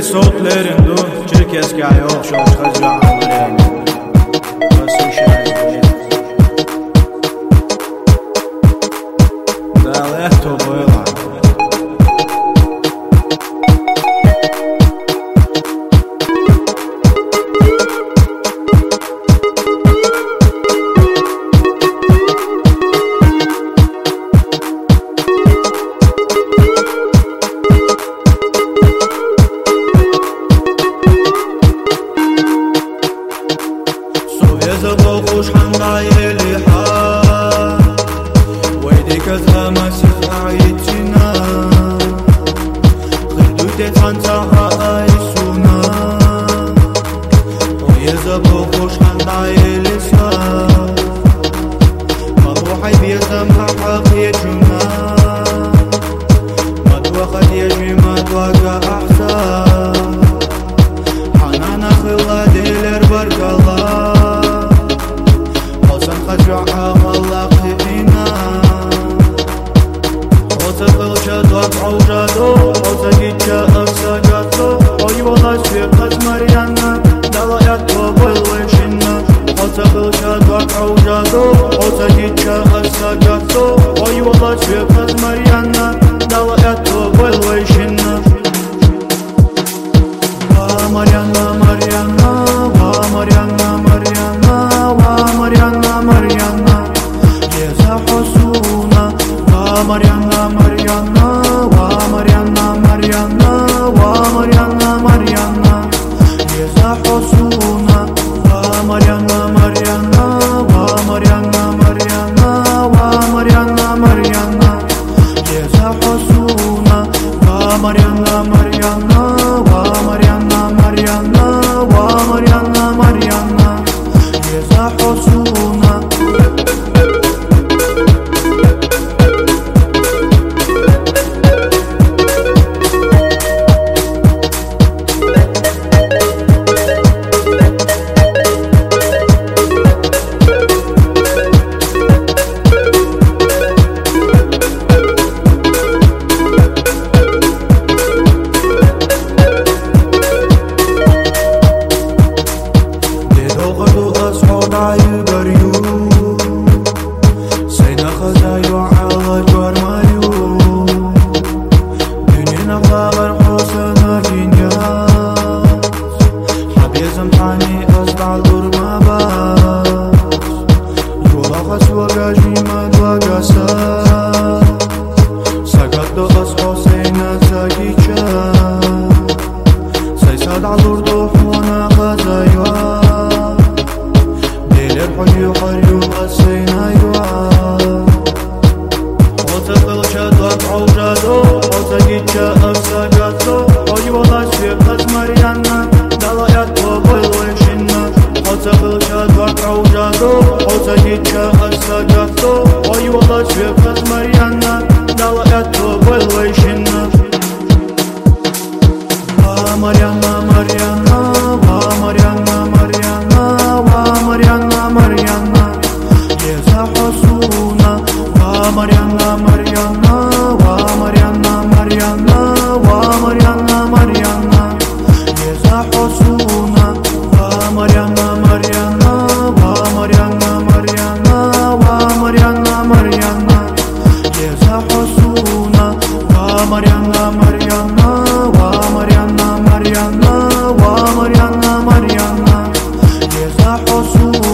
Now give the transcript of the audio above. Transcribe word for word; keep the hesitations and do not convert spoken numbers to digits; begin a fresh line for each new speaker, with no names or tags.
صوتlerinde Çerkezkaya okşaş kazanları Nasıl şehir Dalet toboyla خوش حناي لحال ويديك زما سعيتنا خدوتي تنتها ايسونا ويزبو خوش حناي لسان مروحي بيسمها حقيتنا ما توخد يجي ما توقع احسان حنانا خلا ديلر برك الله خجعها ملاقينا وتقل شدوك عوجادو وتجيك أفساقاتو ويولا سيقات مريانا دلائتو بالوشنا وتقل شدوك عوجادو وتجيك أفساقاتو ويولا سيقات مريانا دلائتو بالوشنا ومريانا مريانا ومريانا مريانا ومريانا مريانا يزحسونا ومريانا مريانا ومريانا مريانا ومريانا مريانا يزحسونا ومريانا مريانا ومريانا مريانا ومريانا مريانا يزحسونا ومريانا مريانا ومريانا مريانا ومريانا مريانا يزحسونا Mariana, Mariana, Mariana, Mariana, Mariana, Mariana, يزحسونا Mariana, Mariana, Mariana, Mariana, Mariana, Mariana, يزحسونا Mariana, Mariana, Mariana, Mariana, Mariana, Mariana, يزحسونا Mariana, Mariana, Mariana, Mariana, Mariana, Mariana, يزحسونا